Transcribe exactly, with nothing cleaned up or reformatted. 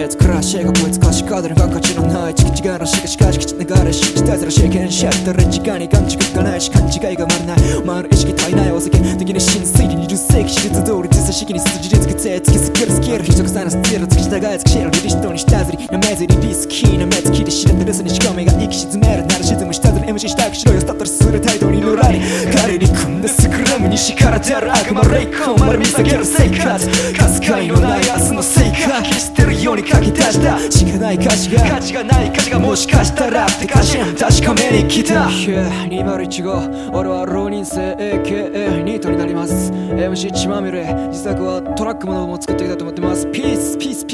つクラッシュがこいつ歌詞カードにが価値のないチキチガラしかしかしきち流れしきたずら経験し合ったら時間に感じがないし勘違いがまるないお前の意識足りないお酒的に真推理にじゅっ世紀史実通り実際式に筋実決突きつけるスキル非直さなスティル突き従いつきしろリリストに下ずりやめずりリスキーな目つきで知れてるすにしかめが息沈めるなら沈む下ずり エムシー したくしろよスタッドレスする態度にのらり彼に組んだスクラム西から出る悪魔レイコンまで見下げる生活かすかいのない明日の成果消してるように書き出したしかない歌詞が価値がない歌詞がもしかしたらって歌詞確かめに来た にまるいちご 俺は浪人生 エーケーエー ニートになります エムシー 血まみれ自作はトラックものも作っていきたいと思ってますピースピース